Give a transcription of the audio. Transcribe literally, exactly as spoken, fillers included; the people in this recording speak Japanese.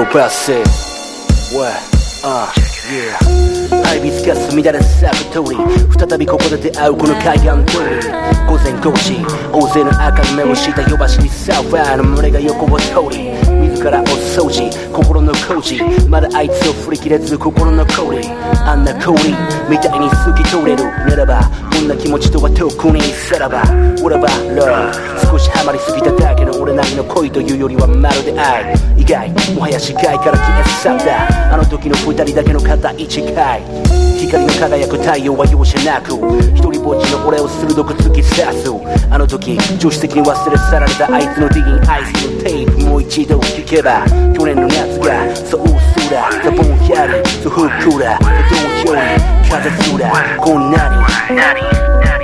Robust What? Uh, yeah ハイビスカス乱れ咲く通り再びここで出会うこの海岸通り午前ごじ大勢の赤い目をした夜走りサーファーの群れが横を通り自らお掃除心の工事まだあいつを振り切れず心の氷あんな氷みたいに透き通れるならばこんな気持ちとは特にさらば俺は Love 少しハマりすぎただけの俺なりの恋というよりはまるで愛意外もはや視界から消え去ったあの時の二人だけの片一回光の輝く太陽は容赦なく一人ぼっちの俺を鋭く突き刺すあの時助手席に忘れ去られたあいつのディギンアイスのテープもう一度聞けば去年の夏がそうすらザぼんやりとふっくらと同様に風すらこんなに